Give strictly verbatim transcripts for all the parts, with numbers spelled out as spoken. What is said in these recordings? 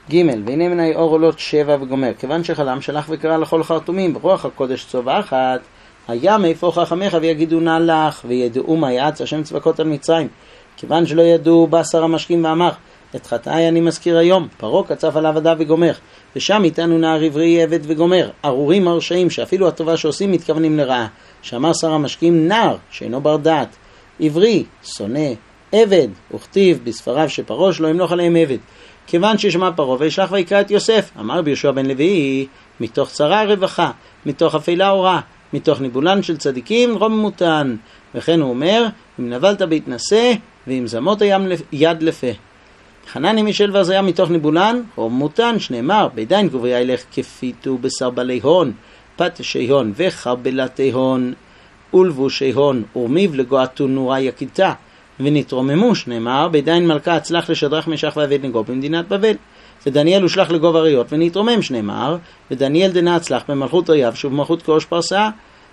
ג' והנה מנהי אור עולות שבע וגומר, כיוון שחלם שלח וקרא לכל חרטומים ברוח הקודש צובחת, היה מאיפה חכמיך ויגידו נא לך, וידעו מה יעץ השם צבקות על מצרים, כיוון שלא ידעו בא שר המשקים ואמר, את חטאי אני מזכיר היום, פרעה קצף עליו עדה וגומר, ושם איתנו נער עברי עבד וגומר, ארורים הרשעים שאפילו הטובה שעושים מתכוונים לרעה, שאמר שר המשקים נער שאינו בר דעת, עברי, שונא, עבד, וכתיב בספריו שפרעה שלא ימלוך עליהם עבד, כיוון ששמע פרעה וישלח ויקרא את יוסף, אמר ביהושע בן לוי, מתוך צרה רווחה, מתוך אפלה אורה, מתוך ניבולן של צדיקים רוממותן, וכן הוא אומר, אם נבלת בהתנשא, ואם זמות הים יד לפה. חנני מישל ועזריה מתוך ניבולן, רוממותן, שנאמר, בידיים גבריה ילך כפיתו בשר בעלי הון, פתשי הון וחבלתי הון, ולבושי הון, ורמיב לגועתו נורה יקיתה, ונתרוממו, שנאמר, בידיים מלכה הצלח לשדרך משך ועבד נגו במדינת בבל. ודניאל הושלח לגוב אריות ונתרומם, שנאמר, ודניאל דנה הצלח במלכות אויב שוב מלכות כראש פרסה.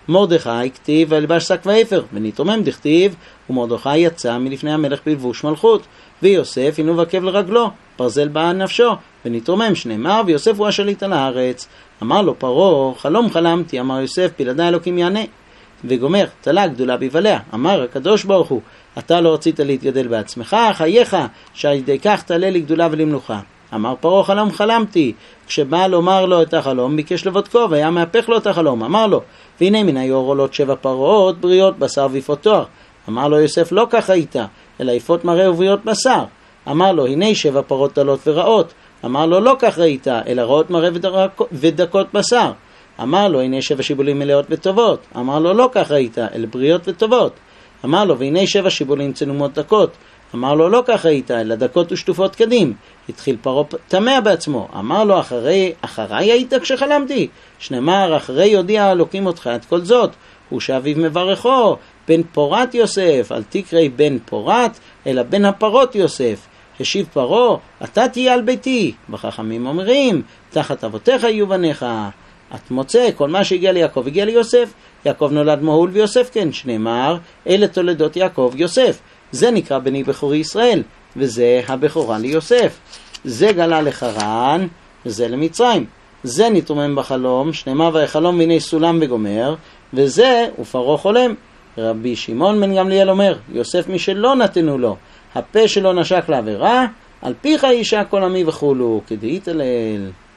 מרדכי כתיב ולבש שק ואפר, ונתרומם דכתיב, ומרדכי יצא מלפני המלך בלבוש מלכות, ויוסף אינו וקב לרגלו, ברזל באה נפשו, ונתרומם, שנאמר, ויוסף הוא השליט על הארץ. אמר לו פרעה, חלום חלמתי, אמר יוסף, בלעדי אלוקים יענה. וגומר, תלה גדולה ביבליה, אמר הקדוש ברוך הוא, אתה לא רצית להתגדל בעצמך, חייך, שעל ידי כך תעלה לגדולה ולמלוכה. אמר פרעה, חלום חלמתי, כשבא לומר לו את החלום, ביקש לבדקו, והיה מהפך לו את החלום, אמר לו, והנה מן היו עולות שבע פרות, בריאות בשר ויפות תואר. אמר לו יוסף, לא כך היית, אלא יפות מראה ובריאות בשר. אמר לו, הנה שבע פרות דלות ורעות. אמר לו, לא כך ראית, אלא רעות מראה ודקות בשר. אמר לו, הנה שבע שיבולים מלאות וטובות. אמר לו, לא כך ראית, אלא בריאות וטובות. אמר לו, והנה שבע שיבולים צנומות דקות. אמר לו, לא כך ראית, אלא דקות ושטופות קדים. התחיל פרעה תמה בעצמו. אמר לו, אחרי, אחריי היית כשחלמתי? שנאמר, אחרי יודיע אלוקים אותך את כל זאת. הוא שאביו מברכו, בן פורת יוסף, אל תקראי בן פורת, אלא בן הפרות יוסף. השיב פרעה, אתה תהיה על ביתי. וחכמים אומרים, תחת אבותיך יהיו בניך. את מוצא, כל מה שהגיע ליעקב הגיע ליוסף. יעקב נולד מהול ויוסף כן, שנאמר, אלה תולדות יעקב יוסף. זה נקרא בני בכורי ישראל, וזה הבכורה ליוסף. זה גלה לחרן, וזה למצרים. זה נתרומם בחלום, שנאמר ויחלום והנה סולם וגומר, וזה הוא פרעה חולם. רבי שמעון בן גמליאל אומר, יוסף מי שלא נתנו לו, הפה שלו נשק לעבירה, על פיך אישה כל עמי וכולו, כדאית אל אל.